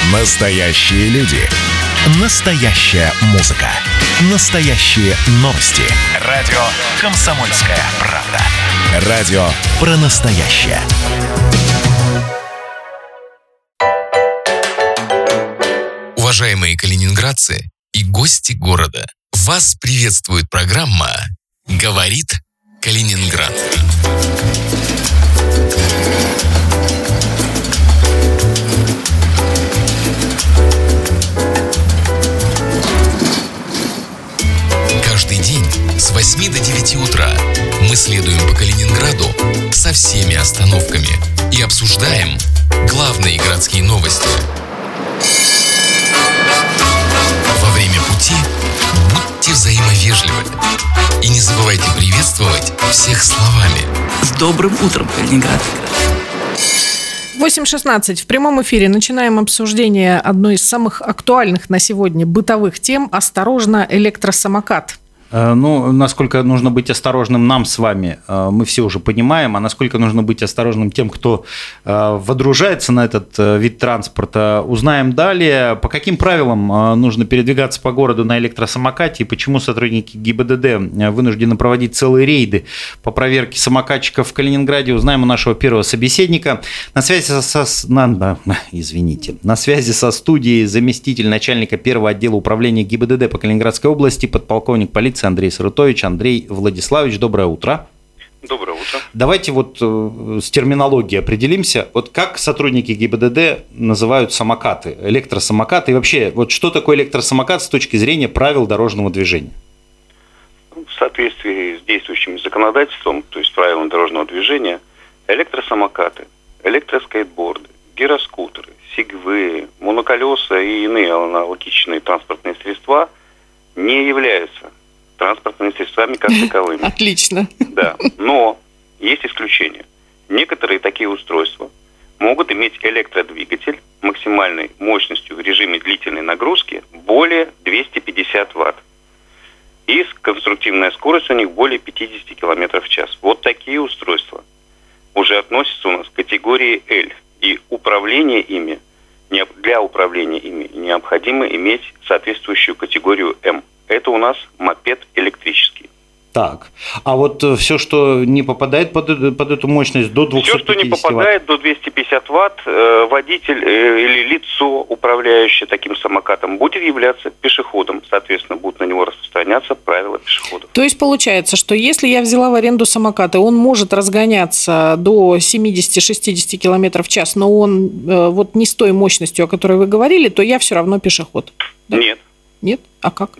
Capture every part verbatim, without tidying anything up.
Настоящие люди. Настоящая музыка. Настоящие новости. Радио «Комсомольская правда». Радио про настоящее. Уважаемые калининградцы и гости города, вас приветствует программа «Говорит Калининград». Каждый день с восьми до девяти утра мы следуем по Калининграду со всеми остановками и обсуждаем главные городские новости. Во время пути будьте взаимовежливы и не забывайте приветствовать всех словами. С добрым утром, Калининград! восемь шестнадцать. В прямом эфире начинаем обсуждение одной из самых актуальных на сегодня бытовых тем. Осторожно, электросамокат. Ну, насколько нужно быть осторожным нам с вами, мы все уже понимаем, а насколько нужно быть осторожным тем, кто водружается на этот вид транспорта, узнаем далее. По каким правилам нужно передвигаться по городу на электросамокате и почему сотрудники ГИБДД вынуждены проводить целые рейды по проверке самокатчиков в Калининграде, узнаем у нашего первого собеседника. На связи со... На... Извините. На связи со студией заместитель начальника первого отдела управления ГИБДД по Калининградской области, подполковник полиции Андрей Сарутович. Андрей Владиславович, доброе утро. Доброе утро. Давайте вот э, с терминологией определимся. Вот как сотрудники ГИБДД называют самокаты, электросамокаты? И вообще, вот что такое электросамокат с точки зрения правил дорожного движения? В соответствии с действующим законодательством, то есть правилам дорожного движения, электросамокаты, электроскейтборды, гироскутеры, сигвеи, моноколеса и иные аналогичные транспортные средства не являются транспортными средствами как таковыми. Отлично. Да, но есть исключения. Некоторые такие устройства могут иметь электродвигатель максимальной мощностью в режиме длительной нагрузки более двести пятьдесят ватт. И конструктивная скорость у них более пятьдесят километров в час. Вот такие устройства уже относятся у нас к категории L. И управление ими, для управления ими необходимо иметь соответствующую категорию М. Это у нас мопед электрический. Так, а вот все, что не попадает под, под эту мощность, до двухсот пятидесяти ватт? Все, что не попадает до двухсот пятидесяти ватт, водитель или лицо, управляющее таким самокатом, будет являться пешеходом. Соответственно, будут на него распространяться правила пешеходов. То есть получается, что если я взяла в аренду самокат, и он может разгоняться до семидесяти-шестидесяти километров в час, но он вот не с той мощностью, о которой вы говорили, то я все равно пешеход? Да? Нет. Нет? А как?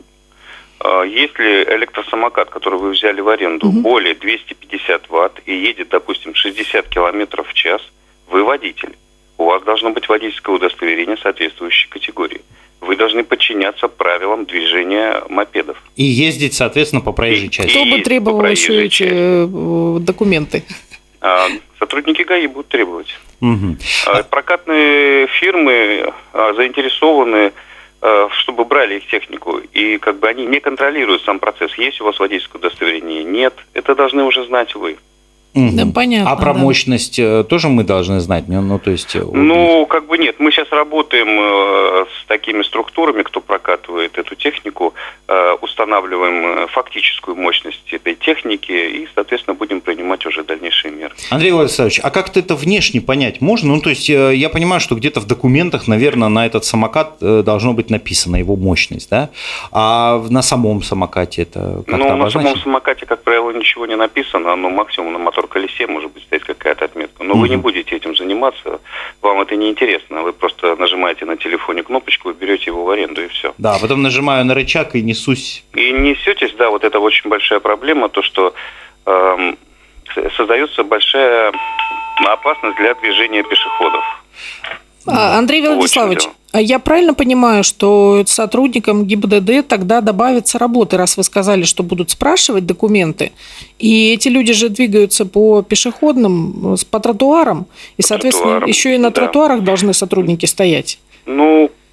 Если электросамокат, который вы взяли в аренду, угу. более двухсот пятидесяти ватт и едет, допустим, шестьдесят километров в час, вы водитель. У вас должно быть водительское удостоверение соответствующей категории. Вы должны подчиняться правилам движения мопедов. И ездить, соответственно, по проезжей части. Кто бы требовал еще эти части. Документы? Сотрудники ГАИ будут требовать. Угу. Прокатные фирмы заинтересованы, чтобы брали их технику, и как бы они не контролируют сам процесс. Есть у вас водительское удостоверение? Нет. Это должны уже знать вы. Угу. Да, понятно. А про да. мощность тоже мы должны знать? Ну, то есть... ну, как бы нет. Мы сейчас работаем с такими структурами, кто прокатывает эту технику, устанавливаем фактическую мощность этой техники и, соответственно, будем принимать уже дальнейшие меры. Андрей Владиславович, а как-то это внешне понять можно? Ну, то есть я понимаю, что где-то в документах, наверное, на этот самокат должно быть написана его мощность, да? А на самом самокате это как-то Ну, обозначено? на самом самокате, как правило, ничего не написано, но максимум на мотор колесе может быть стоит какая-то отметка. Но угу. вы не будете этим заниматься, вам это не интересно. Вы просто нажимаете на телефоне кнопочку, вы берете его в аренду и все. Да, потом нажимаю на рычаг и несусь. И несетесь, да, вот это очень большая проблема, то, что эм, создается большая опасность для движения пешеходов. Андрей Владиславович, я правильно понимаю, что сотрудникам ГИБДД тогда добавится работы, раз вы сказали, что будут спрашивать документы, и эти люди же двигаются по пешеходным, по тротуарам, и, по соответственно, тротуарам, еще и на да. тротуарах должны сотрудники стоять? Ну,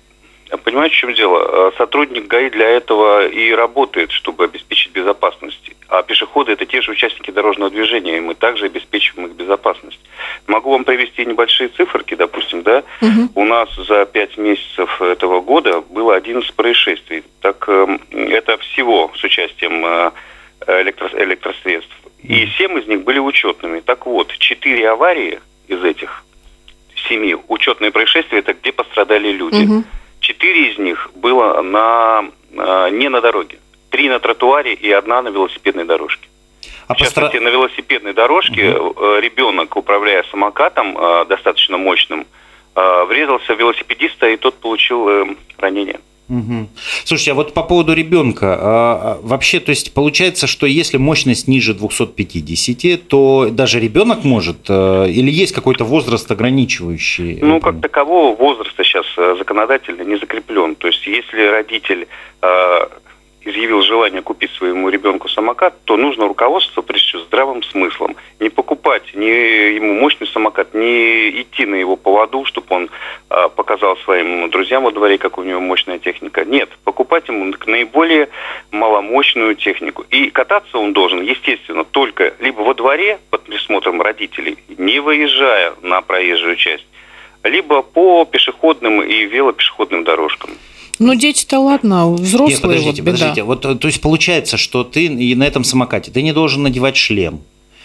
Понимаете, в чем дело? Сотрудник ГАИ для этого и работает, чтобы обеспечить безопасность. А пешеходы – это те же участники дорожного движения, и мы также обеспечиваем их безопасность. Могу вам привести небольшие циферки, допустим, да? Угу. У нас за пять месяцев этого года было одиннадцать происшествий. Так это всего с участием электро- электросредств. И семь из них были учетными. Так вот, четыре аварии из этих семи учетные происшествия – это где пострадали люди. Угу. Четыре из них было на, не на дороге. Три на тротуаре и одна на велосипедной дорожке. А в частности, постра... на велосипедной дорожке угу. ребенок, управляя самокатом достаточно мощным, врезался в велосипедиста, и тот получил ранение. Угу. Слушайте, а вот по поводу ребенка, а, вообще, то есть получается, что если мощность ниже двести пятьдесят, то даже ребенок может, или есть какой-то возраст ограничивающий? Ну, как такового возраста сейчас законодательно не закреплен. То есть если родитель а, изъявил желание купить своему ребенку самокат, то нужно руководствоваться прежде всего здравым смыслом. Не покупать ни ему мощный самокат, не идти на его поводу, чтобы он а, показал своим друзьям во дворе, как у него мощная техника. Нет, покупать ему наиболее маломощную технику. И кататься он должен, естественно, только либо во дворе под присмотром родителей, не выезжая на проезжую часть, либо по пешеходным и велопешеходным дорожкам. Ну, дети-то ладно, взрослые. Нет, подождите, вот подождите. Вот, то есть получается, что ты и на этом самокате ты не должен надевать шлем.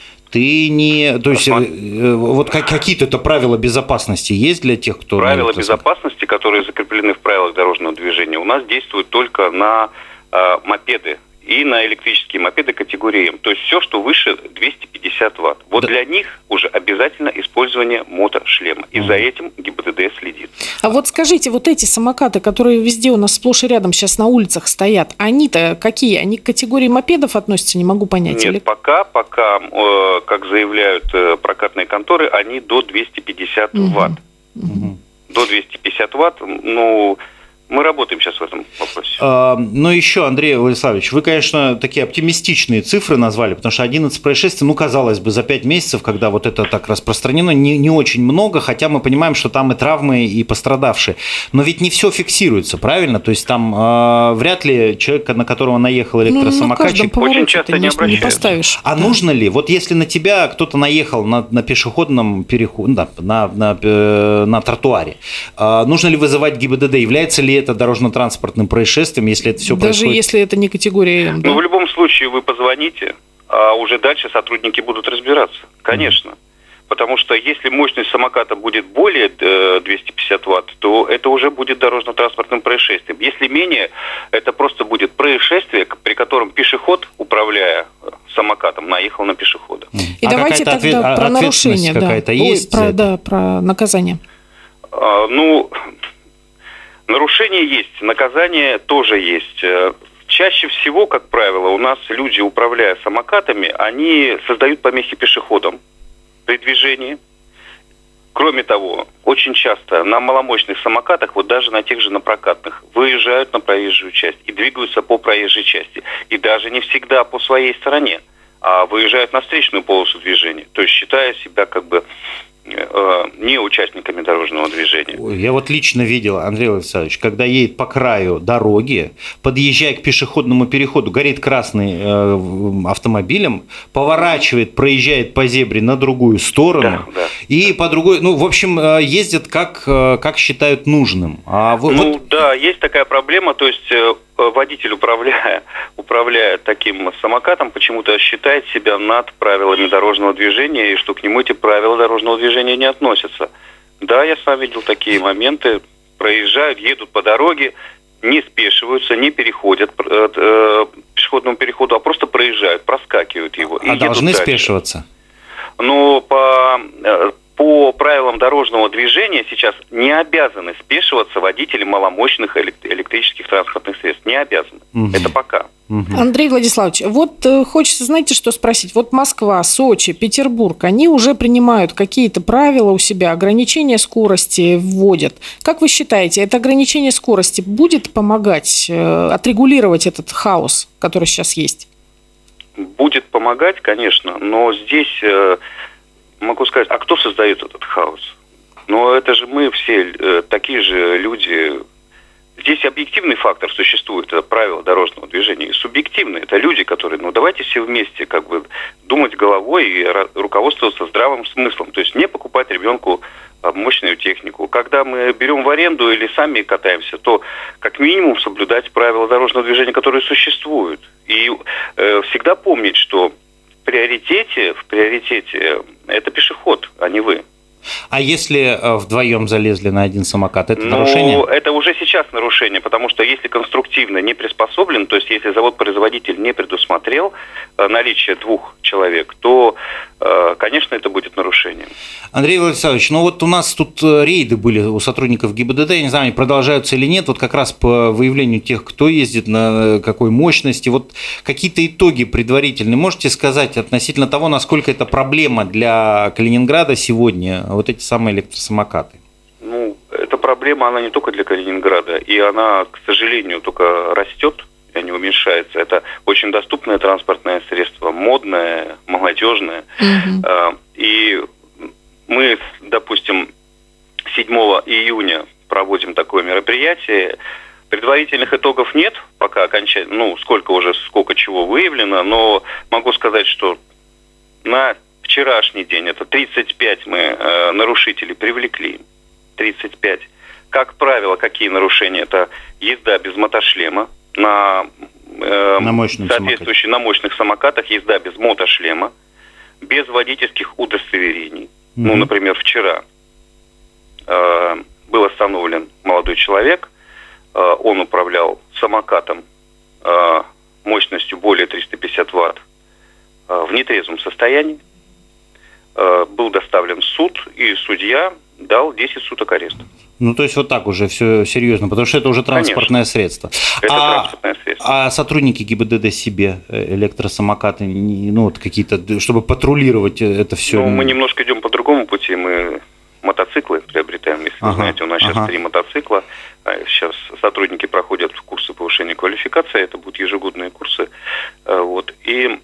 Ты не... То есть, вот какие-то правила безопасности есть для тех, кто... Правила безопасности, которые закреплены в правилах дорожного движения, у нас действуют только на э, мопеды и на электрические мопеды категории М. То есть все, что выше двести пятьдесят ватт. Вот да. Для них уже обязательно использование мотошлема. И угу. за этим ГИБДД следит. А вот скажите, вот эти самокаты, которые везде у нас сплошь и рядом сейчас на улицах стоят, они-то какие? Они к категории мопедов относятся? Не могу понять. Нет, или... пока, пока, э, как заявляют э, прокатные конторы, они до двести пятьдесят угу. ватт. Угу. До двести пятьдесят ватт, ну... Мы работаем сейчас в этом вопросе. А, ну, еще, Андрей Владиславович, вы, конечно, такие оптимистичные цифры назвали, потому что одиннадцать происшествий, ну, казалось бы, за пять месяцев, когда вот это так распространено, не, не очень много, хотя мы понимаем, что там и травмы, и пострадавшие. Но ведь не все фиксируется, правильно? То есть там э, вряд ли человек, на которого наехал электросамокатчик... Ну, очень часто не обращаются. Не поставишь. А да. нужно ли, вот если на тебя кто-то наехал на, на пешеходном переходе, да, на, на, на, на тротуаре, э, нужно ли вызывать ГИБДД? Является ли это дорожно-транспортным происшествием, если это все Даже происходит? Даже если это не категория М, да? Ну, в любом случае вы позвоните, а уже дальше сотрудники будут разбираться. Конечно. Mm-hmm. Потому что если мощность самоката будет более э, двести пятьдесят ватт, то это уже будет дорожно-транспортным происшествием. Если менее, это просто будет происшествие, при котором пешеход, управляя самокатом, наехал на пешехода. Mm-hmm. И а давайте тогда ответ... про нарушение. Какая-то да. есть? Ой, про, да, про наказание. А, ну... Нарушение есть, наказание тоже есть. Чаще всего, как правило, у нас люди, управляя самокатами, они создают помехи пешеходам при движении. Кроме того, очень часто на маломощных самокатах, вот даже на тех же на прокатных, выезжают на проезжую часть и двигаются по проезжей части. И даже не всегда по своей стороне, а выезжают на встречную полосу движения. То есть считая себя как бы... не участниками дорожного движения. Я вот лично видел, Андрей Владиславович, когда едет по краю дороги, подъезжая к пешеходному переходу, горит красный э, автомобилем, поворачивает, проезжает по зебре на другую сторону, да, да. и по другой, ну, в общем, ездят как, как считают нужным. А вы, ну, вот... да, есть такая проблема, то есть... водитель, управляя, управляя таким самокатом, почему-то считает себя над правилами дорожного движения, и что к нему эти правила дорожного движения не относятся. Да, я сам видел такие моменты. Проезжают, едут по дороге, не спешиваются, не переходят к э, пешеходному переходу, а просто проезжают, проскакивают его. А должны спешиваться? Ну, по... По правилам дорожного движения сейчас не обязаны спешиваться водители маломощных электрических транспортных средств. Не обязаны. Угу. Это пока. Угу. Андрей Владиславович, вот э, хочется, знаете, что спросить? Вот Москва, Сочи, Петербург, они уже принимают какие-то правила у себя, ограничения скорости вводят. Как вы считаете, это ограничение скорости будет помогать э, отрегулировать этот хаос, который сейчас есть? Будет помогать, конечно, но здесь... Э, Могу сказать, а кто создает этот хаос? Ну, это же мы все э, такие же люди, здесь объективный фактор существует, это правило дорожного движения, и субъективный, это люди, которые, ну, давайте все вместе как бы думать головой и руководствоваться здравым смыслом, то есть не покупать ребенку мощную технику. Когда мы берем в аренду или сами катаемся, то как минимум соблюдать правила дорожного движения, которые существуют. И э, всегда помнить, что в приоритете, в приоритете это пешеход, а не вы. А если вдвоем залезли на один самокат, это ну, нарушение? Это уже сейчас нарушение, потому что если конструктивно не приспособлен, то есть если завод-производитель не предусмотрел наличие двух человек, то, конечно, это будет нарушением. Андрей Владиславович, ну вот у нас тут рейды были у сотрудников ГИБДД, я не знаю, они продолжаются или нет, вот как раз по выявлению тех, кто ездит, на какой мощности, вот какие-то итоги предварительные можете сказать относительно того, насколько это проблема для Калининграда сегодня, вот эти самые электросамокаты? Ну, эта проблема, она не только для Калининграда, и она, к сожалению, только растет, а не уменьшается. Это очень доступное транспортное средство, модное, молодежное. Mm-hmm. И мы, допустим, седьмого июня проводим такое мероприятие. Предварительных итогов нет, пока окончательно, ну, сколько уже, сколько чего выявлено, но могу сказать, что на вчерашний день, это тридцать пять мы э, нарушителей привлекли, тридцать пять. Как правило, какие нарушения? Это езда без мотошлема, на, э, на мощном соответствующей на мощных самокатах езда без мотошлема, без водительских удостоверений. Mm-hmm. Ну, например, вчера э, был остановлен молодой человек, э, он управлял самокатом э, мощностью более триста пятьдесят ватт э, в нетрезвом состоянии. Был доставлен в суд, и судья дал десять суток ареста. Ну, то есть вот так уже все серьезно, потому что это уже транспортное Конечно. средство. Это а, транспортное средство. А сотрудники ГИБДД себе электросамокаты, ну, вот какие-то, чтобы патрулировать это все? Ну, мы немножко идем по другому пути, мы мотоциклы приобретаем, если ага, вы знаете, у нас ага. сейчас три мотоцикла, сейчас сотрудники проходят курсы повышения квалификации, это будут ежегодные курсы, вот, и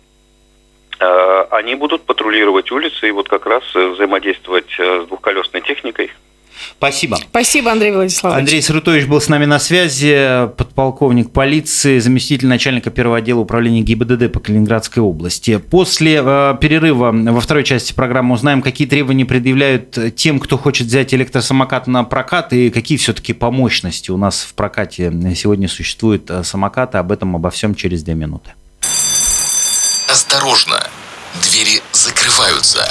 они будут патрулировать улицы и вот как раз взаимодействовать с двухколесной техникой. Спасибо. Спасибо, Андрей Владиславович. Андрей Сарутович был с нами на связи, подполковник полиции, заместитель начальника первого отдела управления ГИБДД по Калининградской области. После э, перерыва во второй части программы узнаем, какие требования предъявляют тем, кто хочет взять электросамокат на прокат, и какие все-таки по мощности у нас в прокате сегодня существуют самокаты. Об этом, обо всем через две минуты. Осторожно, двери закрываются.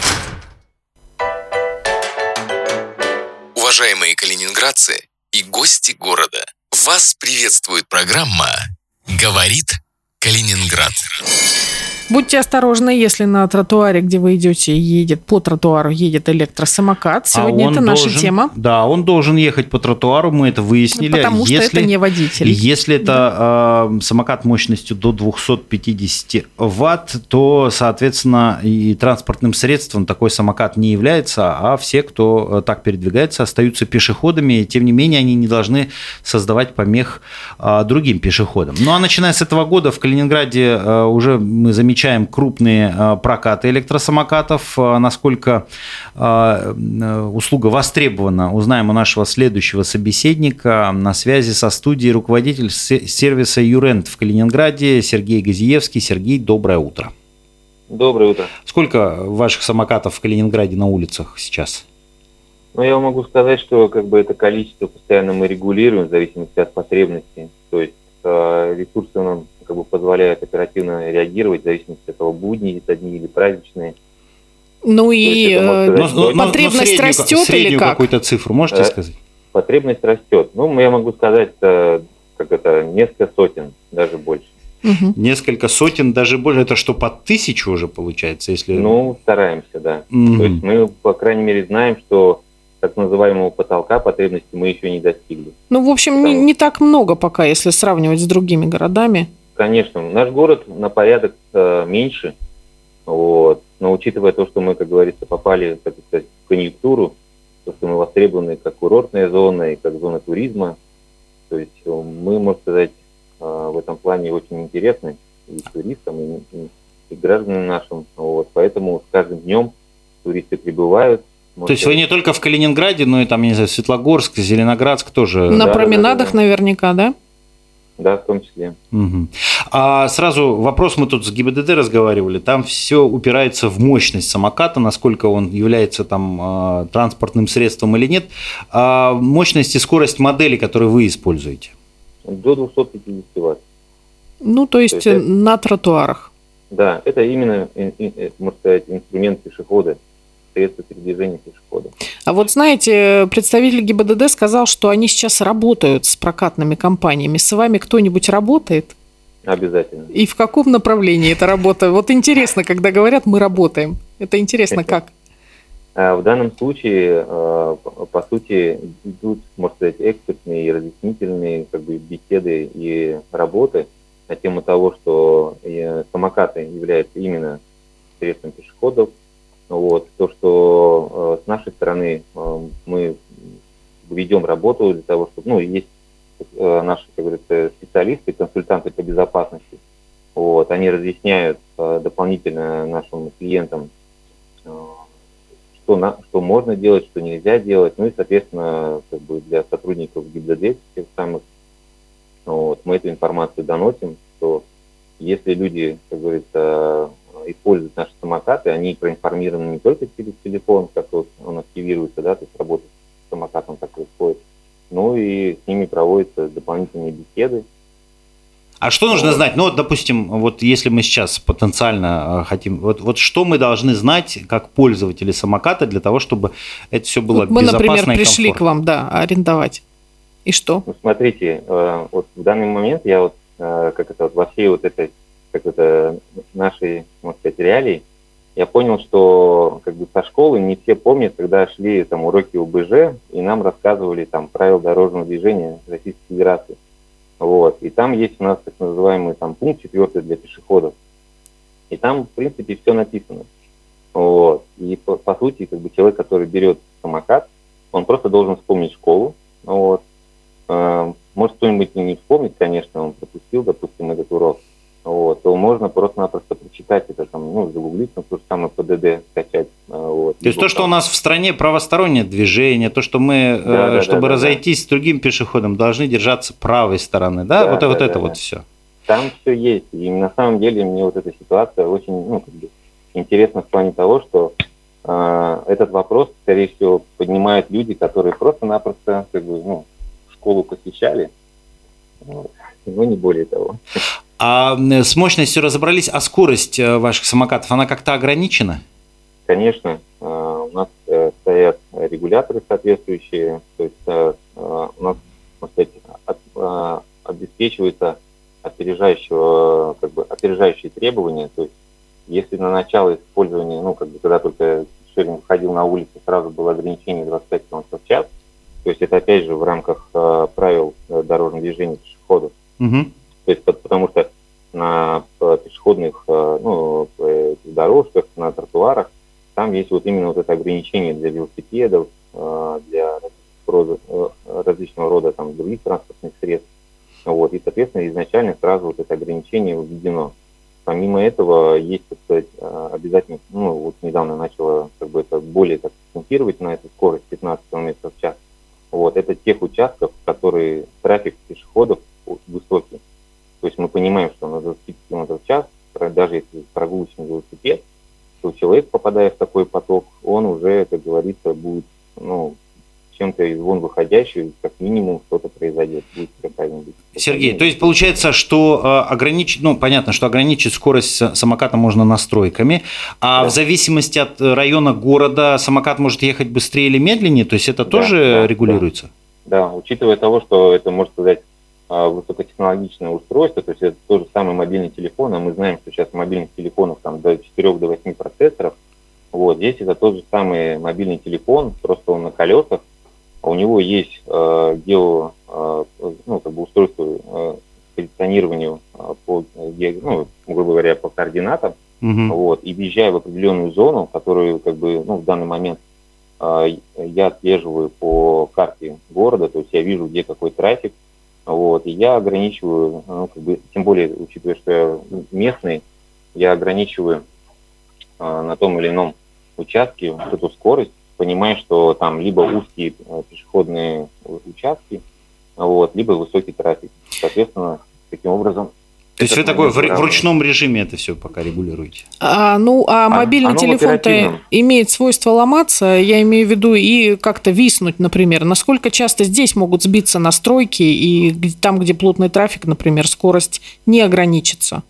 Уважаемые калининградцы и гости города, вас приветствует программа «Говорит Калининград». Будьте осторожны, если на тротуаре, где вы идете, едет по тротуару едет электросамокат. Сегодня а это наша должен, тема. Да, он должен ехать по тротуару, мы это выяснили. Потому что если, это не водитель. Если это да. э, самокат мощностью до двести пятьдесят ватт, то, соответственно, и транспортным средством такой самокат не является, а все, кто так передвигается, остаются пешеходами, и, тем не менее, они не должны создавать помех э, другим пешеходам. Ну, а начиная с этого года в Калининграде э, уже мы замечаем крупные прокаты электросамокатов. Насколько услуга востребована, узнаем у нашего следующего собеседника. На связи со студией руководитель сервиса «Юрент» в Калининграде Сергей Газиевский. Сергей, доброе утро. Доброе утро. Сколько ваших самокатов в Калининграде на улицах сейчас? Ну, я могу сказать, что как бы это количество постоянно мы регулируем в зависимости от потребностей. То есть ресурсы нам как бы позволяют оперативно реагировать в зависимости от того, будни это дни или праздничные. Ну и сказать, но, но, потребность но среднюю, растет среднюю или как? Какую-то цифру можете сказать? Потребность растет. Ну, я могу сказать, как это, несколько сотен, даже больше. Угу. Несколько сотен, даже больше. Это что, под тысячу уже получается? Если... Ну, стараемся, да. Угу. То есть мы, по крайней мере, знаем, что так называемого потолка потребности мы еще не достигли. Ну, в общем, Потому... не, не так много пока, если сравнивать с другими городами. Конечно, наш город на порядок э, меньше, вот. Но учитывая то, что мы, как говорится, попали, так сказать, в конъюнктуру, то, что мы востребованы как курортная зона и как зона туризма, то есть мы, можно сказать, э, в этом плане очень интересны и туристам, и, и, и гражданам нашим. Вот. Поэтому с каждым днем туристы прибывают, Может, То есть вы не только в Калининграде, но и там, не знаю, Светлогорск, Зеленоградск тоже. На да, променадах да, да, да. наверняка, да? Да, в том числе. Угу. А сразу вопрос, мы тут с ГИБДД разговаривали, там все упирается в мощность самоката, насколько он является там транспортным средством или нет. А мощность и скорость модели, которые вы используете? До двести пятьдесят ватт. Ну, то есть, то есть на это... тротуарах. Да, это именно, можно сказать, инструмент пешехода, средство передвижения пешехода. А вот знаете, представитель ГИБДД сказал, что они сейчас работают с прокатными компаниями. С вами кто-нибудь работает? Обязательно. И в каком направлении эта работа? Вот интересно, когда говорят, мы работаем. Это интересно как? В данном случае, по сути, идут, можно сказать, экспертные и разъяснительные как бы, беседы и работы на тему того, что самокаты являются именно средством пешеходов. Вот. То, что э, с нашей стороны э, мы ведем работу для того, чтобы, ну, есть э, наши, как говорится, специалисты, консультанты по безопасности. Вот. Они разъясняют э, дополнительно нашим клиентам, э, что, на, что можно делать, что нельзя делать. Ну и, соответственно, как бы для сотрудников ГИБДД тех самых, вот, мы эту информацию доносим, что если люди, как говорится, используют наши самокаты, они проинформированы не только через телефон, как вот он активируется, да, то есть работает с самокатом, так происходит, но и с ними проводятся дополнительные беседы. А что нужно знать? Ну, вот, допустим, вот если мы сейчас потенциально хотим, вот, вот что мы должны знать, как пользователи самоката, для того, чтобы это все было вот безопасно и комфортно? Мы, например, пришли к вам, да, арендовать. И что? Ну, смотрите, вот в данный момент я вот, как это, вот во всей вот этой как это, нашей, можно сказать, реалии, я понял, что как бы со школы не все помнят, когда шли там уроки ОБЖ, и нам рассказывали там правила дорожного движения Российской Федерации. Вот. И там есть у нас так называемый там пункт четвертый для пешеходов. И там, в принципе, все написано. Вот. И по, по сути, как бы человек, который берет самокат, он просто должен вспомнить школу. Вот. Может, кто-нибудь не вспомнит, конечно, он пропустил, допустим, этот урок. Вот, то можно просто-напросто прочитать это, там, ну, загуглить, ну, то же самое ПДД скачать. Вот. То есть то, что у нас в стране правостороннее движение, то, что мы, да, э, чтобы да, да, разойтись да. с другим пешеходом, должны держаться правой стороны, да? да вот да, вот да, это да, вот да. все. Там все есть. И на самом деле мне вот эта ситуация очень, ну, как бы интересна в плане того, что э, этот вопрос, скорее всего, поднимают люди, которые просто-напросто, как бы, ну, школу посещали, вот, но не более того. А с мощностью разобрались, а скорость ваших самокатов, она как-то ограничена? Конечно. У нас стоят регуляторы соответствующие, то есть у нас, можно сказать, обеспечивается опережающего, как бы, опережающие требования, то есть если на начало использования, ну, как бы, когда только шеринг выходил на улицу, сразу было ограничение двадцать пять километров в час, то есть это опять же в рамках правил дорожного движения пешеходов. Угу. То есть, потому что на пешеходных, ну, дорожках, на тротуарах, там есть вот именно вот это ограничение для велосипедов, для рода, различного рода там, других транспортных средств. Вот, и, соответственно, изначально сразу вот это ограничение введено. Помимо этого, есть, так сказать, обязательно, ну, вот недавно начало как бы это более так акцентировать на эту скорость пятнадцать километров в час. Вот, это тех участков, которые трафик пешеходов высокий. То есть мы понимаем, что на двадцать километров в час, даже если прогулочный велосипед, то человек, попадая в такой поток, он уже, как говорится, будет, ну, чем-то из вон выходящий, как минимум что-то произойдет. Будет какая-нибудь. Сергей, то есть получается, что э, ограничить, ну, понятно, что ограничить скорость самоката можно настройками, а да. в зависимости от района города самокат может ехать быстрее или медленнее, то есть это да, тоже да, регулируется? Да. да, учитывая того, что это, можно сказать, высокотехнологичное устройство, то есть это тот же самый мобильный телефон, а мы знаем, что сейчас мобильных телефонов там до четырех-восьми процессоров, вот, здесь это тот же самый мобильный телефон, просто он на колесах, а у него есть э, гео, э, ну, как бы устройство э, позиционированию э, по, ну, грубо говоря, по координатам, uh-huh. вот, и въезжая в определенную зону, которую, как бы, ну, в данный момент э, я отслеживаю по карте города, то есть я вижу, где какой трафик, вот, и я ограничиваю, ну, как бы, тем более, учитывая, что я местный, я ограничиваю э, на том или ином участке вот эту скорость, понимая, что там либо узкие пешеходные участки, вот, либо высокий трафик. Соответственно, таким образом... То есть вы такой в, в ручном режиме это все пока регулируете? А, ну, а мобильный телефон-то имеет свойство ломаться, я имею в виду, и как-то виснуть, например. Насколько часто здесь могут сбиться настройки, и там, где плотный трафик, например, скорость не ограничится?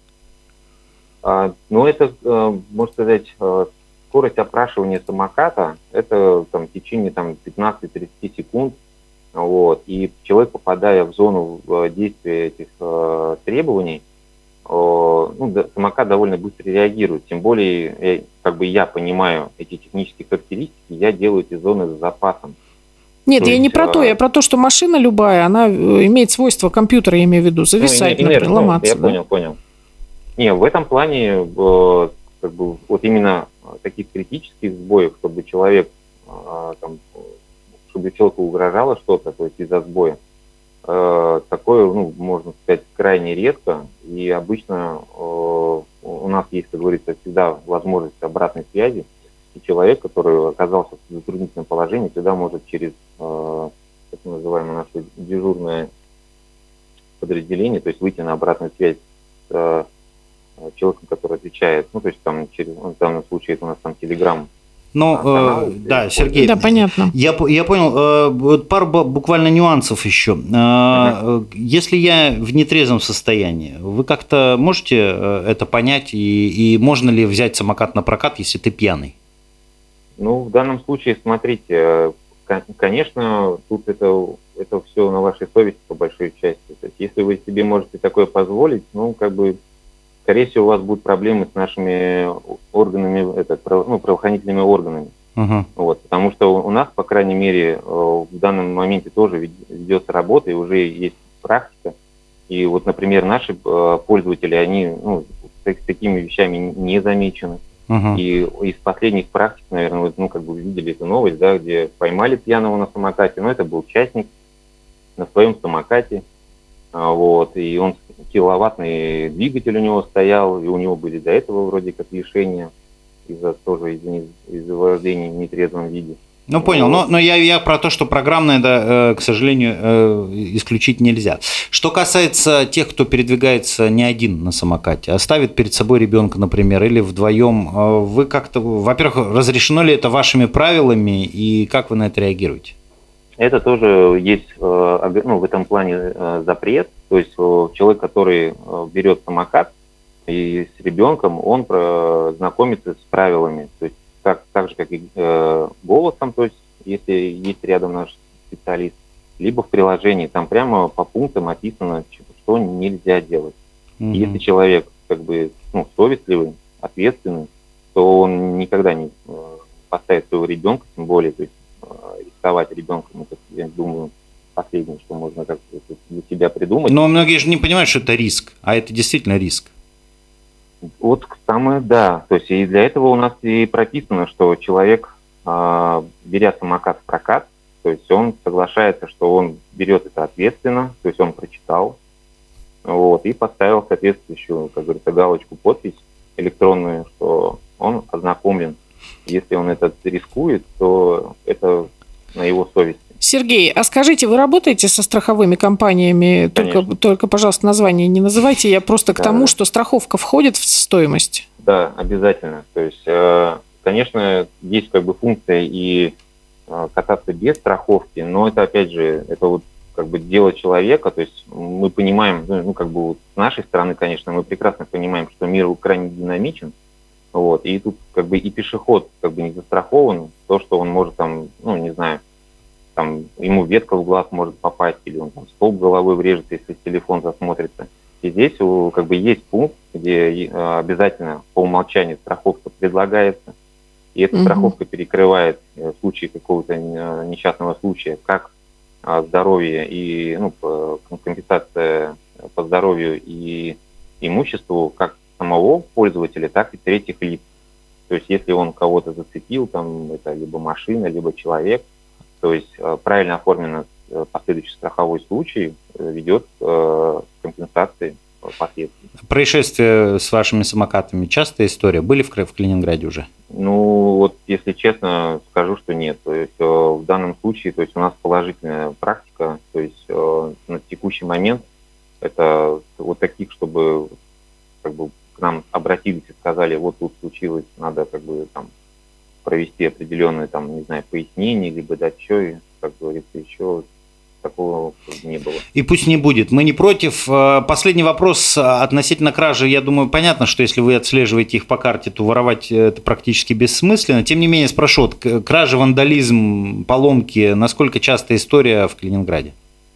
А, ну, это, можно сказать, скорость опрашивания самоката, это там, в течение там, пятнадцать-тридцать секунд. Вот, и человек, попадая в зону действия этих э, требований, э, ну, да, самокат довольно быстро реагирует. Тем более, я, как бы я понимаю эти технические характеристики, я делаю эти зоны с запасом. Нет, то я есть, не про а... то, я про то, что машина любая, она имеет свойство компьютера, я имею в виду, зависать, ну, например, ну, ломаться. Я да? понял, понял. Не, в этом плане, э, как бы, вот именно таких критических сбоев, чтобы человек э, там, чтобы человеку угрожало что-то, то есть из-за сбоя, э, такое, ну, можно сказать, крайне редко, и обычно э, у нас есть, как говорится, всегда возможность обратной связи, и человек, который оказался в затруднительном положении, всегда может через, э, так называемое наше дежурное подразделение, то есть выйти на обратную связь с э, человеком, который отвечает, ну, то есть там через, в данном случае это у нас там Telegram. Ну, э, да, Сергей, да, понятно. Я, я понял. Э, пару буквально нюансов еще. Э, uh-huh. Если я в нетрезвом состоянии, вы как-то можете это понять, и, и можно ли взять самокат на прокат, если ты пьяный? Ну, в данном случае, смотрите, конечно, тут это, это все на вашей совести по большой части. То есть, если вы себе можете такое позволить, ну, как бы, скорее всего, у вас будут проблемы с нашими органами, это, ну, правоохранительными органами. Uh-huh. Вот, потому что у нас, по крайней мере, в данном моменте тоже ведется работа, и уже есть практика. И вот, например, наши пользователи, они, ну, с такими вещами не замечены. Uh-huh. И из последних практик, наверное, вы, ну, как бы видели эту новость, да, где поймали пьяного на самокате, но это был частник на своем самокате. Вот, и он, киловаттный двигатель у него стоял, и у него были до этого вроде как лишения из-за тоже из-за, из-за вождения в нетрезвом виде. Ну, понял, но, но я, я про то, что программное, да, к сожалению, исключить нельзя. Что касается тех, кто передвигается не один на самокате, а ставит перед собой ребенка, например, или вдвоем, вы как-то, во-первых, разрешено ли это вашими правилами, и как вы на это реагируете? Это тоже есть, ну, в этом плане запрет, то есть человек, который берет самокат и с ребенком, он знакомится с правилами, то есть так, так же, как и голосом, то есть если есть рядом наш специалист, либо в приложении, там прямо по пунктам описано, что нельзя делать. Mm-hmm. Если человек как бы, ну, совестливый, ответственный, то он никогда не поставит своего ребенка, тем более, то есть рисковать ребенком, это, я думаю, последнее, что можно как-то для себя придумать. Но многие же не понимают, что это риск, а это действительно риск. Вот самое, да. То есть и для этого у нас и прописано, что человек, беря самокат в прокат, то есть он соглашается, что он берет это ответственно, то есть он прочитал, вот, и поставил соответствующую, как говорится, галочку, подпись электронную, что он ознакомлен. Если он это рискует, то это на его совести. Сергей, а скажите, вы работаете со страховыми компаниями? Только, только, пожалуйста, название не называйте. Я просто к да, тому, да. что страховка входит в стоимость. Да, обязательно. То есть, конечно, есть как бы функция и кататься без страховки, но это, опять же, это вот как бы дело человека. То есть мы понимаем, ну, как бы вот с нашей стороны, конечно, мы прекрасно понимаем, что мир крайне динамичен. Вот, и тут как бы и пешеход как бы не застрахован, то, что он может там, ну, не знаю, там ему ветка в глаз может попасть, или он там столб головой врежется, если телефон засмотрится. И здесь как бы есть пункт, где обязательно по умолчанию страховка предлагается, и эта mm-hmm. страховка перекрывает в случае какого-то несчастного случая как здоровье и, ну, компенсация по здоровью и имуществу, как самого пользователя, так и третьих лиц. То есть, если он кого-то зацепил, там, это либо машина, либо человек, то есть, правильно оформленный последующий страховой случай ведет к компенсации последствий. Происшествия с вашими самокатами частая история? Были в, в Калининграде уже? Ну, вот если честно, скажу, что нет. То есть э, в данном случае, то есть у нас положительная практика, то есть э, на текущий момент это вот таких, чтобы как бы к нам обратились и сказали, вот тут случилось, надо как бы там провести определенные там, не знаю, пояснения, либо дать еще, как говорится, еще такого не было. И пусть не будет. Мы не против. Последний вопрос относительно кражи. Я думаю, понятно, что если вы отслеживаете их по карте, то воровать это практически бессмысленно. Тем не менее, спрошу, кражи, вандализм, поломки, насколько частая история в Калининграде?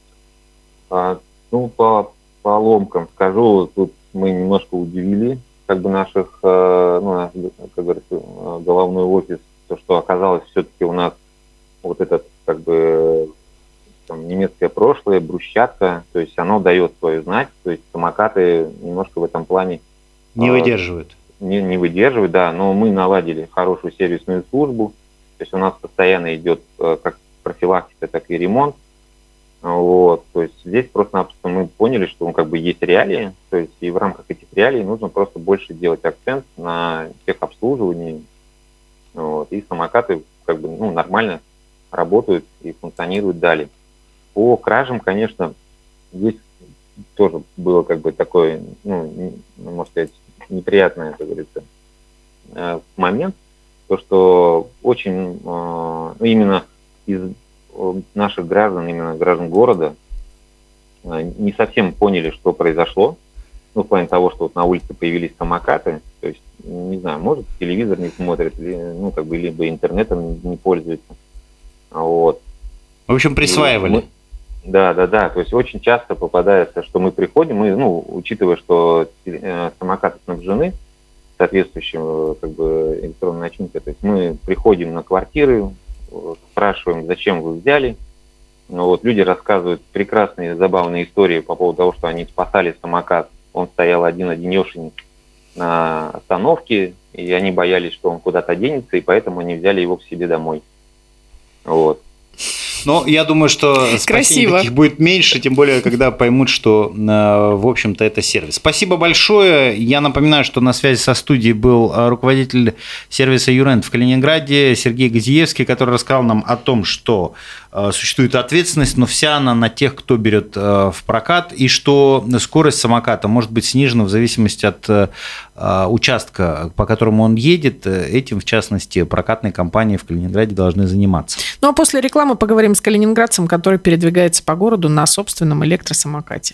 А, ну, по поломкам скажу, тут мы немножко удивили как бы наших, ну, как говорится, головной офис, то, что оказалось все-таки у нас вот этот как бы там, немецкое прошлое, брусчатка, то есть оно дает свою знать, то есть самокаты немножко в этом плане не выдерживают. Не, не выдерживают, да, но мы наладили хорошую сервисную службу, то есть у нас постоянно идет как профилактика, так и ремонт. Вот, то есть здесь просто-напросто мы поняли, что ну, как бы есть реалии, то есть и в рамках этих реалий нужно просто больше делать акцент на техобслуживании, вот, и самокаты как бы ну, нормально работают и функционируют далее. По кражам, конечно, здесь тоже было как бы такой, ну, можно сказать, неприятный, как говорится, момент, то, что очень именно из наших граждан, именно граждан города, не совсем поняли, что произошло. Ну, в плане того, что вот на улице появились самокаты, то есть, не знаю, может, телевизор не смотрит, или, ну, как бы, либо интернетом не пользуется. Вот. В общем, присваивали. Мы, да, да, да. То есть очень часто попадается, что мы приходим, мы, ну, учитывая, что э, самокаты снабжены соответствующим как бы электронной начинкой, то есть мы приходим на квартиры, спрашиваем, зачем вы взяли. Ну, вот, люди рассказывают прекрасные, забавные истории по поводу того, что они спасали самокат. Он стоял один-одинешенек на остановке, и они боялись, что он куда-то денется, и поэтому они взяли его к себе домой. Вот. Но я думаю, что спасений таких будет меньше, тем более, когда поймут, что, в общем-то, это сервис. Спасибо большое. Я напоминаю, что на связи со студией был руководитель сервиса Юрент в Калининграде Сергей Газиевский, который рассказал нам о том, что существует ответственность, но вся она на тех, кто берет в прокат, и что скорость самоката может быть снижена в зависимости от участка, по которому он едет. Этим, в частности, прокатные компании в Калининграде должны заниматься. Ну а после рекламы поговорим с калининградцем, который передвигается по городу на собственном электросамокате.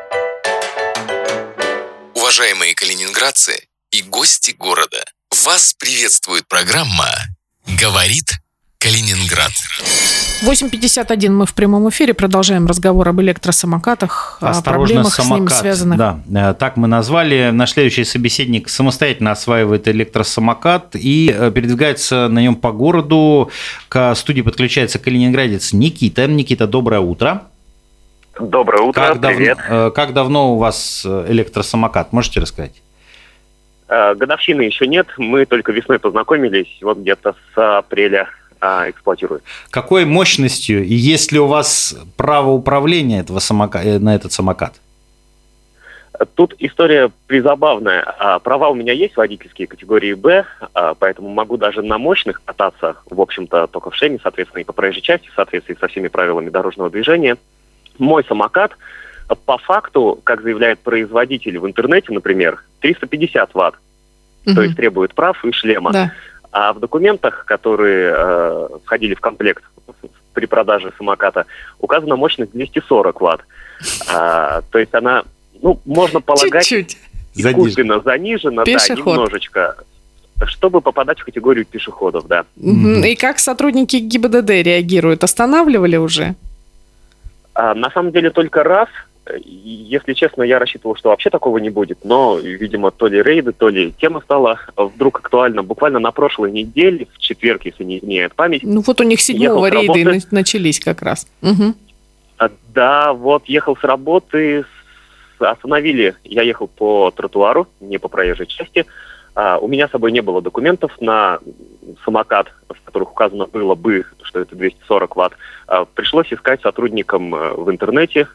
Уважаемые калининградцы и гости города, вас приветствует программа «Говорит Калининград». восемь пятьдесят один мы в прямом эфире, продолжаем разговор об электросамокатах, Осторожно, о проблемах самокат. с ними связанных. Да, так мы назвали. Наш следующий собеседник самостоятельно осваивает электросамокат и передвигается на нем по городу. К студии подключается калининградец Никита. Никита, доброе утро. Доброе утро, как привет. Давно, как давно у вас электросамокат? Можете рассказать? Годовщины еще нет, мы только весной познакомились, вот где-то с апреля эксплуатирует. Какой мощностью и есть ли у вас право управления этого самока... на этот самокат? Тут история призабавная. Права у меня есть водительские категории Б, поэтому могу даже на мощных кататься, в общем-то, только в ШЕМе, соответственно, и по проезжей части, в соответствии со всеми правилами дорожного движения. Мой самокат, по факту, как заявляет производитель в интернете, например, триста пятьдесят ватт, угу. То есть требует прав и шлема. Да. А в документах, которые э, входили в комплект при продаже самоката, указана мощность двести сорок ватт. А, то есть она, ну, можно полагать, чуть-чуть искусственно занижена, да, немножечко, чтобы попадать в категорию пешеходов, да. Угу. И как сотрудники ГИБДД реагируют? Останавливали уже? А, на самом деле только раз. Если честно, я рассчитывал, что вообще такого не будет, но, видимо, то ли рейды, то ли тема стала вдруг актуальна. Буквально на прошлой неделе, в четверг, если не изменяет память. Ну вот у них седьмого рейды работы... начались как раз. Угу. Да, вот ехал с работы, остановили, я ехал по тротуару, не по проезжей части. А, у меня с собой не было документов на самокат, в которых указано было бы, что это двести сорок ватт. А, пришлось искать сотрудникам в интернете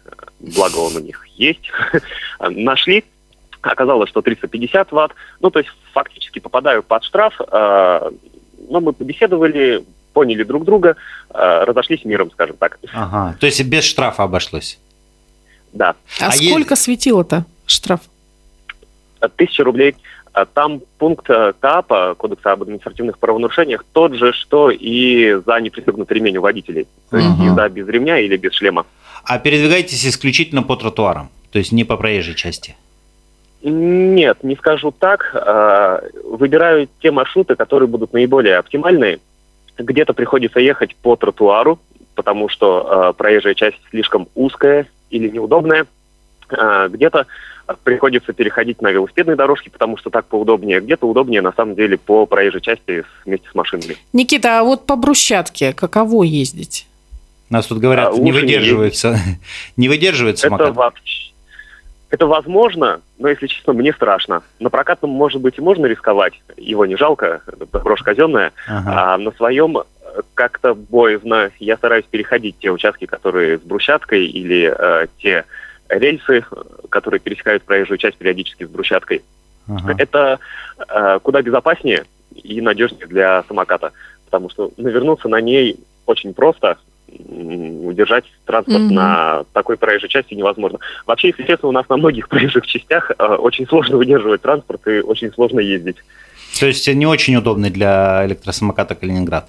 благо он у них есть, нашли. Оказалось, что триста пятьдесят ватт. Ну, то есть фактически попадаю под штраф. Э, но мы побеседовали, поняли друг друга, э, разошлись миром, скажем так. Ага, то есть без штрафа обошлось? Да. А, А сколько есть- светило-то штраф? Тысяча рублей. А там пункт э, КАПа, Кодекса об административных правонарушениях, тот же, что и за непристегнутый ремень у водителей. То есть Ага. езда без ремня или без шлема. А передвигаетесь исключительно по тротуарам, то есть не по проезжей части? Нет, не скажу так. Э, Выбираю те маршруты, которые будут наиболее оптимальные. Где-то приходится ехать по тротуару, потому что э, проезжая часть слишком узкая или неудобная. Э, Где-то приходится переходить на велосипедные дорожки, потому что так поудобнее. Где-то удобнее, на самом деле, по проезжей части вместе с машинами. Никита, а вот по брусчатке каково ездить? Нас тут говорят, А, не лучше не выдерживается, не выдерживает Это, самокат. вообще, это возможно, но, если честно, мне страшно. На прокатном, может быть, и можно рисковать, его не жалко, это брошь казенная, Ага. а на своем э, как-то боязно. Я стараюсь переходить те участки, которые с брусчаткой, или э, те рельсы, которые пересекают проезжую часть периодически с брусчаткой. Ага. Это э, куда безопаснее и надежнее для самоката, потому что навернуться на ней очень просто, м, удержать транспорт Мгм. на такой проезжей части невозможно. Вообще, если честно, у нас на многих проезжих частях э, очень сложно выдерживать транспорт и очень сложно ездить. То есть не очень удобный для электросамоката Калининград.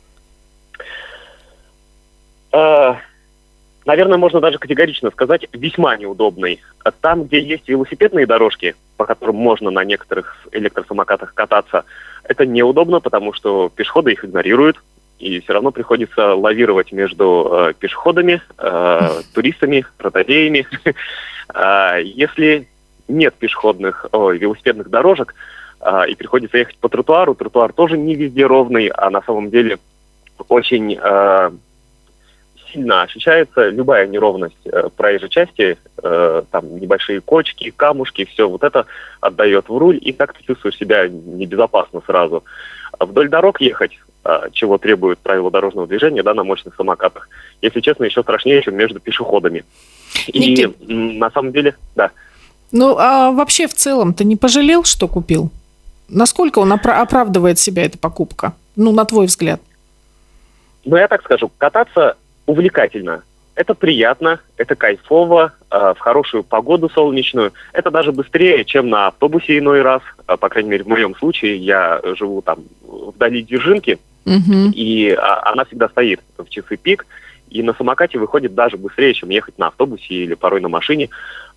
Э, Наверное, можно даже категорично сказать, весьма неудобный. Там, где есть велосипедные дорожки, по которым можно на некоторых электросамокатах кататься, это неудобно, потому что пешеходы их игнорируют, и все равно приходится лавировать между э, пешеходами, э, туристами, ротариями. Э, Если нет пешеходных, ой, велосипедных дорожек, э, и приходится ехать по тротуару, тротуар тоже не везде ровный, а на самом деле очень... э, сильно ощущается любая неровность э, проезжей части, э, там небольшие кочки, камушки, все вот это отдает в руль, и как ты чувствуешь себя небезопасно сразу. А вдоль дорог ехать, э, чего требуют правила дорожного движения, да, на мощных самокатах, если честно, еще страшнее, чем между пешеходами. И Никит. м, на самом деле, да. Ну, а вообще в целом ты не пожалел, что купил? Насколько он опра- оправдывает себя, эта покупка? Ну, на твой взгляд. Но я так скажу, кататься увлекательно. Это приятно, это кайфово, э, в хорошую погоду солнечную. Это даже быстрее, чем на автобусе иной раз. Э, по крайней мере, в моем случае, я живу там вдали Дзержинки, Мгм. и а, она всегда стоит в часы пик, и на самокате выходит даже быстрее, чем ехать на автобусе или порой на машине.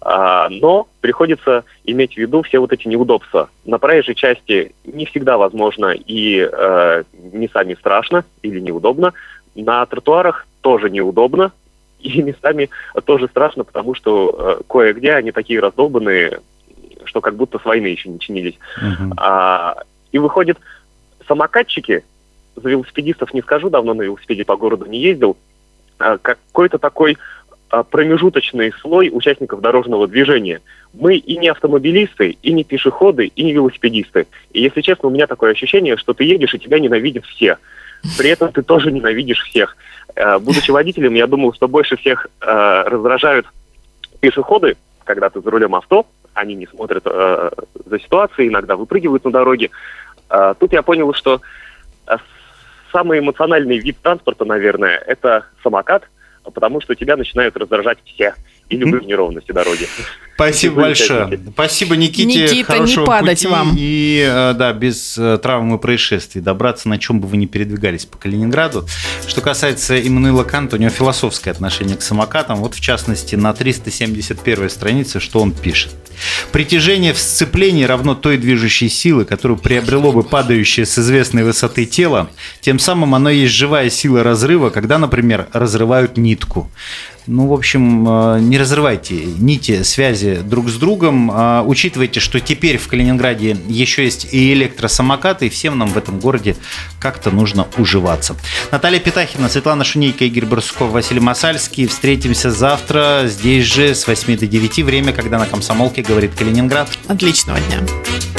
А, но приходится иметь в виду все вот эти неудобства. На проезжей части не всегда возможно и э, не сами страшно или неудобно. На тротуарах тоже неудобно и местами тоже страшно, потому что э, кое-где они такие раздолбанные, что как будто с войны еще не чинились. Мгм. А, и выходит, самокатчики, за велосипедистов не скажу, давно на велосипеде по городу не ездил, а, какой-то такой а, промежуточный слой участников дорожного движения. Мы и не автомобилисты, и не пешеходы, и не велосипедисты. И, если честно, у меня такое ощущение, что ты едешь, и тебя ненавидят все. При этом ты тоже ненавидишь всех. А, будучи водителем, я думал, что больше всех а, раздражают пешеходы, когда ты за рулем авто, они не смотрят э, за ситуацией, иногда выпрыгивают на дороге. Э, тут я понял, что э, самый эмоциональный вид транспорта, наверное, это самокат, потому что тебя начинают раздражать все и любые неровности дороги. Спасибо Вы большое. участники. Спасибо, Никите. Никита, не Хорошего падать пути. вам. И э, да, без э, травм и происшествий добраться, на чем бы вы ни передвигались по Калининграду. Что касается Иммануила Канта, у него философское отношение к самокатам. Вот в частности на триста семьдесят первой странице, что он пишет. Притяжение в сцеплении равно той движущей силы, которую приобрело бы падающее с известной высоты тело. Тем самым оно есть живая сила разрыва, когда, например, разрывают нитку. Ну, в общем, э, не разрывайте нити связи друг с другом. Э, Учитывайте, что теперь в Калининграде еще есть и электросамокаты, и всем нам в этом городе как-то нужно уживаться. Наталья Пятахина, Светлана Шунейко, Игорь Барсуков, Василий Масальский. Встретимся завтра здесь же с восьми до девяти. Время, когда на Комсомолке говорит Калининград. Отличного дня.